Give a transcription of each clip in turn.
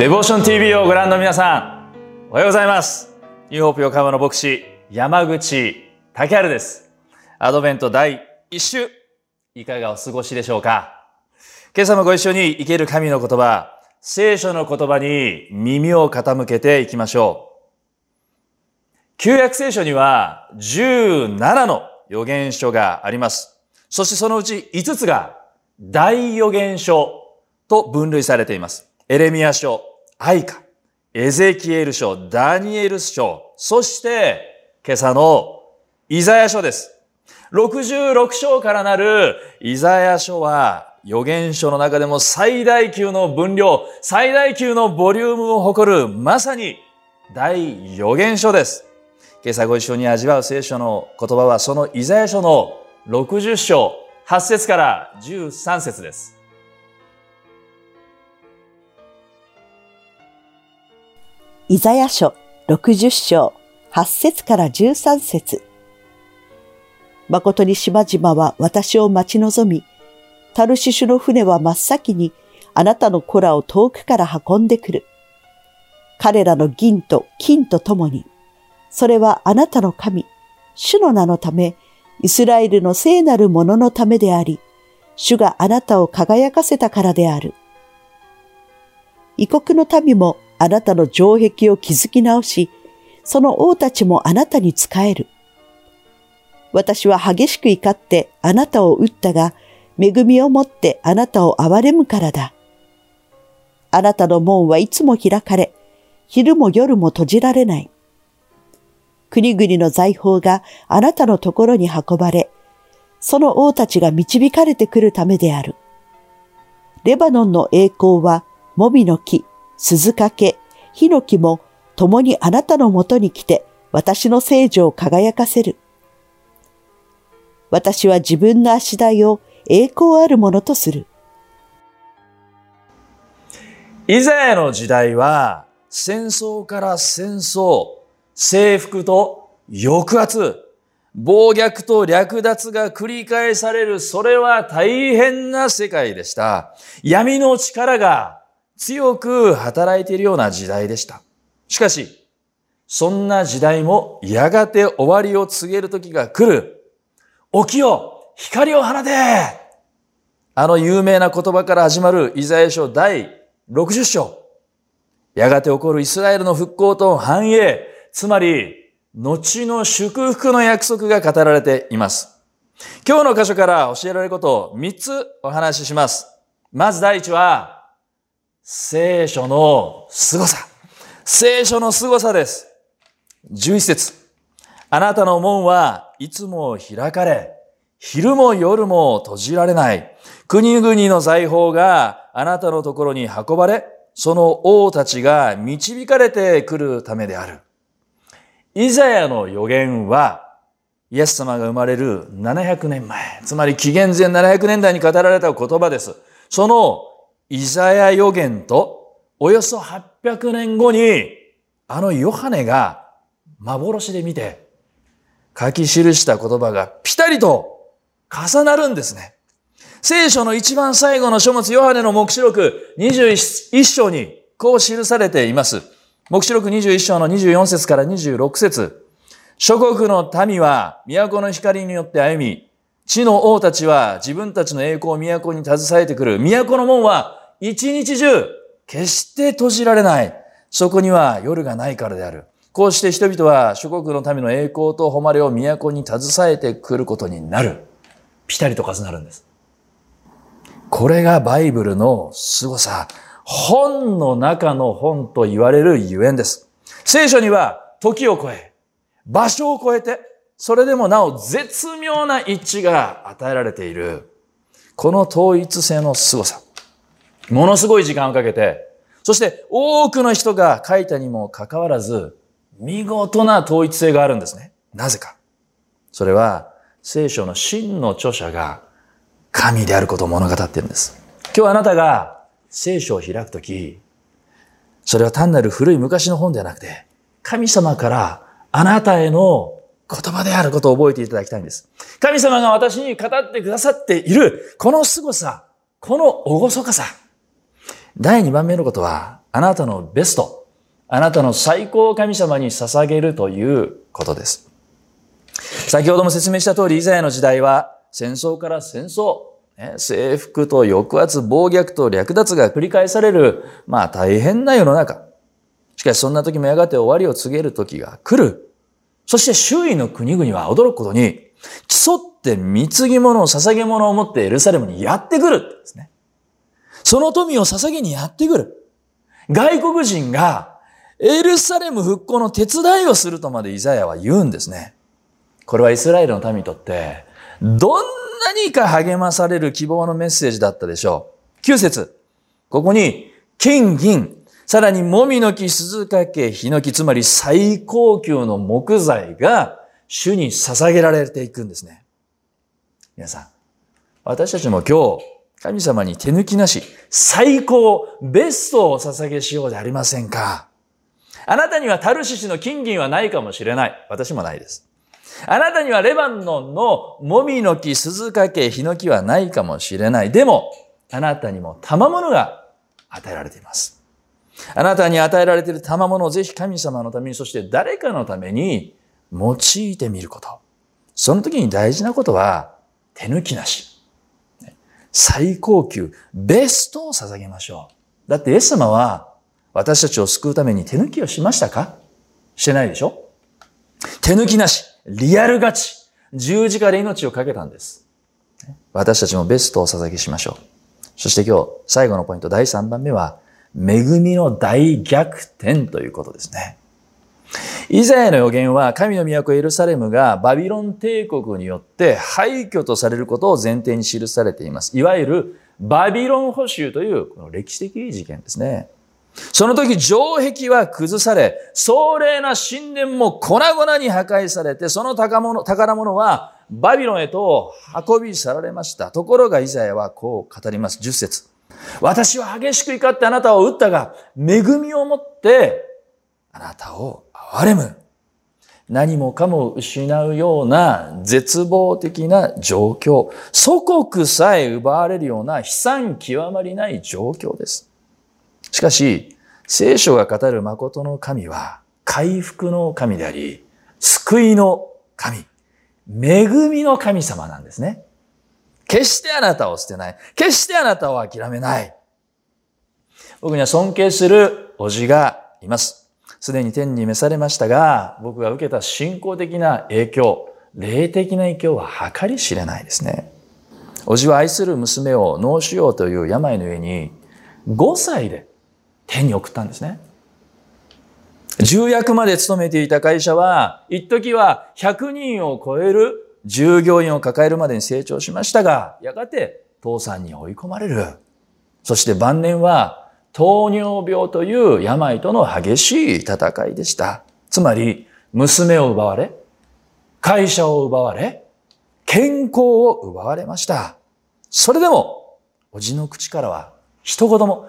デボーション TV をご覧の皆さん、おはようございます。ニューホープ横浜の牧師、山口武春です。アドベント第1週、いかがお過ごしでしょうか。今朝もご一緒に生ける神の言葉、聖書の言葉に耳を傾けていきましょう。旧約聖書には17の預言書があります。そしてそのうち5つが大預言書と分類されています。エレミヤ書、アイカ、エゼキエル書、ダニエル書、そして今朝のイザヤ書です。66章からなるイザヤ書は預言書の中でも最大級の分量、最大級のボリュームを誇るまさに大預言書です。今朝ご一緒に味わう聖書の言葉はそのイザヤ書の60章8節から13節です。 イザヤ書60章8節から13節。誠に島々は私を待ち望み、タルシシュの船は真っ先にあなたの子らを遠くから運んでくる。彼らの銀と金とともに、それはあなたの神、主の名のため、イスラエルの聖なるもののためであり、主があなたを輝かせたからである。異国の民もあなたの城壁を築き直し、その王たちもあなたに仕える。私は激しく怒ってあなたを撃ったが、恵みをもってあなたを憐れむからだ。あなたの門はいつも開かれ、昼も夜も閉じられない。国々の財宝があなたのところに運ばれ、その王たちが導かれてくるためである。レバノンの栄光は、モミの木、鈴掛、ヒノキも共にあなたのもとに来て、私の聖女を輝かせる。私は自分の足台を栄光あるものとする。 イザヤの時代は、戦争から戦争、征服と抑圧、暴虐と略奪が繰り返される、それは大変な世界でした。闇の力が強く働いているような時代でした。しかし、そんな時代もやがて終わりを告げる時が来る。起きよ、光を放て。あの有名な言葉から始まるイザヤ書第60章。やがて起こるイスラエルの復興と繁栄、つまり、後の祝福の約束が語られています。今日の箇所から教えられることを3つお話しします。まず第一は、聖書の凄さ。聖書の凄さです。11節。あなたの門はいつも開かれ、昼も夜も閉じられない。国々の財宝があなたのところに運ばれ、その王たちが導かれてくるためである。イザヤの預言は、イエス様が生まれる700年前、つまり紀元前700年代に語られた言葉です。そのイザヤ預言と、およそ800年後に、あのヨハネが幻で見て、書き記した言葉がピタリと重なるんですね。聖書の一番最後の書物、ヨハネの黙示録21章にこう記されています。黙示録21章の24節から26節。諸国の民は都の光によって歩み、地の王たちは自分たちの栄光を都に携えてくる。都の門は一日中決して閉じられない。そこには夜がないからである。こうして人々は諸国の民の栄光と誉れを都に携えてくることになる。ピタリと重なるんです。これがバイブルの凄さ。本の中の本と言われるゆえんです。聖書には時を超え、場所を超えて、それでもなお絶妙な一致が与えられている。この統一性の凄さ。ものすごい時間をかけて、そして多くの人が書いたにもかかわらず、見事な統一性があるんですね。なぜか。それは聖書の真の著者が神であることを物語っているんです。今日あなたが聖書を開くとき、それは単なる古い昔の本ではなくて、神様からあなたへの言葉であることを覚えていただきたいんです。神様が私に語ってくださっている、この凄さ、この厳かさ。 第2番目のことは、あなたのベスト、あなたの最高を神様に捧げるということです。先ほども説明した通り、イザヤの時代は戦争から戦争、征服と抑圧、暴虐と略奪が繰り返される、大変な世の中。しかしそんな時もやがて終わりを告げる時が来る。そして周囲の国々は驚くことに、競って貢ぎ物を捧げ物を持ってエルサレムにやってくるってですね。その富を捧げにやってくる。外国人がエルサレム復興の手伝いをするとまでイザヤは言うんですね。これはイスラエルの民にとって、どんなにか励まされる希望のメッセージだったでしょう。9節。ここに、金銀、さらにもみの木、鈴掛、ヒノキ、つまり最高級の木材が主に捧げられていくんですね。皆さん、私たちも今日、神様に手抜きなし、最高、ベストをお捧げしようでありませんか。あなたにはタルシシの金銀はないかもしれない。私もないです。あなたにはレバノンのもみの木、鈴掛、ヒノキはないかもしれない。でも、あなたにも賜物が与えられています。あなたに与えられている賜物をぜひ神様のために、そして誰かのために用いてみること。その時に大事なことは、手抜きなし。最高級、ベストを捧げましょう。だってイエス様は私たちを救うために手抜きをしましたか？してないでしょ？手抜きなし、リアルガチ、十字架で命をかけたんです。私たちもベストをお捧げしましょう。そして今日最後のポイント第3番目は、恵みの大逆転ということですね。イザヤの予言は神の都エルサレムがバビロン帝国によって廃墟とされることを前提に記されています。いわゆるバビロン捕囚というこの歴史的事件ですね。その時城壁は崩され、壮麗な神殿も粉々に破壊されて、その宝物はバビロンへと運び去られました。ところがイザヤはこう語ります。10節。私は激しく怒ってあなたを撃ったが、恵みをもってあなたを憐れむ。何もかも失うような絶望的な状況。祖国さえ奪われるような悲惨極まりない状況です。しかし、聖書が語る誠の神は回復の神であり、救いの神、恵みの神様なんですね。決してあなたを捨てない。決してあなたを諦めない。僕には尊敬する叔父がいます。すでに天に召されましたが、僕が受けた信仰的な影響、霊的な影響は計り知れないですね。叔父は愛する娘を脳腫瘍という病の上に5歳で天に送ったんですね。重役まで勤めていた会社は、一時は100人を超える従業員を抱えるまでに成長しましたが、やがて倒産に追い込まれる。そして晩年は糖尿病という病との激しい戦いでした。つまり、娘を奪われ、会社を奪われ、健康を奪われました。それでも、叔父の口からは一言も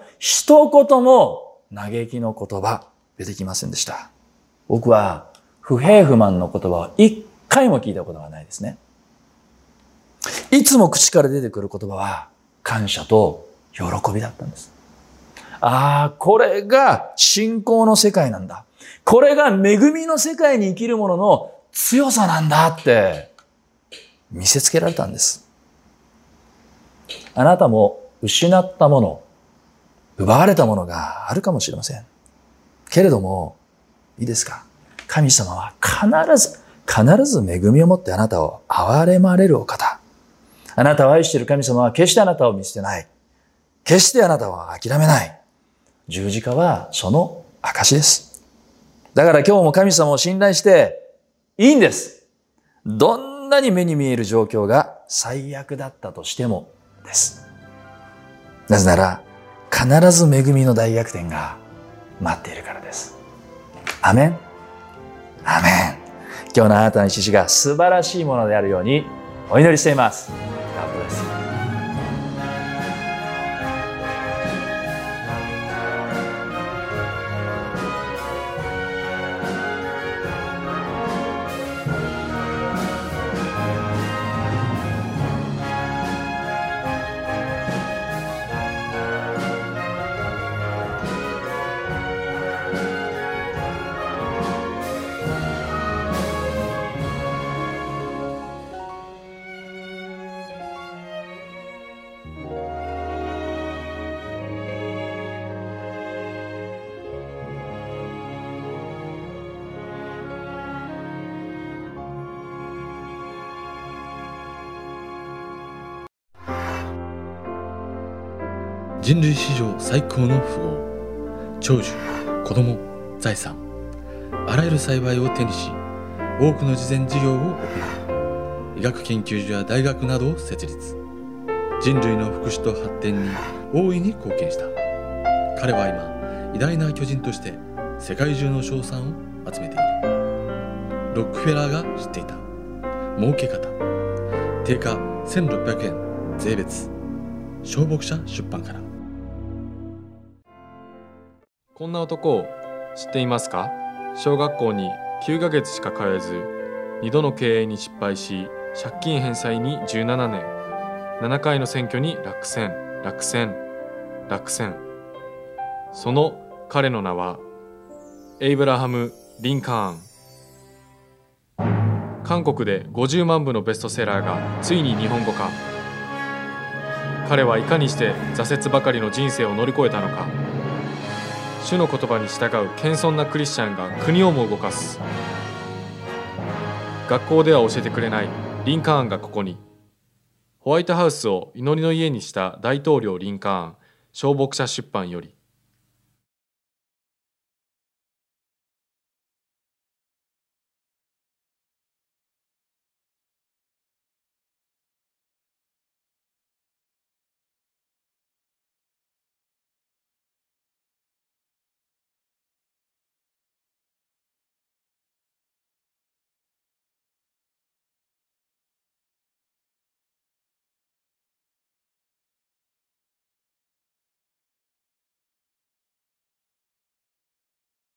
嘆きの言葉出てきませんでした。僕は不平不満の言葉を一回も聞いたことがないですね。いつも口から出てくる言葉は感謝と喜びだったんです。これが信仰の世界なんだ。これが恵みの世界に生きる者の強さなんだって見せつけられたんです。あなたも失ったもの、奪われたものがあるかもしれません。けれども、いいですか？神様は必ず恵みを持ってあなたを憐れまれるお方。あなたを愛している神様は決してあなたを見捨てない。決してあなたは諦めない。十字架はその証です。だから今日も神様を信頼していいんです。どんなに目に見える状況が最悪だったとしてもです。なぜなら必ず恵みの大逆転が待っているからです。アメン。アメン。今日のあなたの一日が素晴らしいものであるようにお祈りしています。God bless you. 人類史上最高の富豪、長寿、子供、財産、あらゆる幸いを手にし、多くの慈善事業を行い、医学研究所や大学などを設立。人類の福祉と発展に大いに貢献した。彼は今、偉大な巨人として世界中の称賛を集めている。ロックフェラーが知っていた儲け方。定価1600円税別。小牧者出版から。 こんな男を知っていますか？小学校に9ヶ月しか通えず、2度の経営に失敗し、借金返済に17年、7回の選挙に落選。その彼の名はエイブラハム・リンカーン。韓国で50万部のベストセラーがついに日本語化。彼はいかにして挫折ばかりの人生を乗り越えたのか。主の言葉に従う謙遜なクリスチャンが国をも動かす。学校では教えてくれないリンカーンがここに。ホワイトハウスを祈りの家にした大統領リンカーン、小牧者出版より。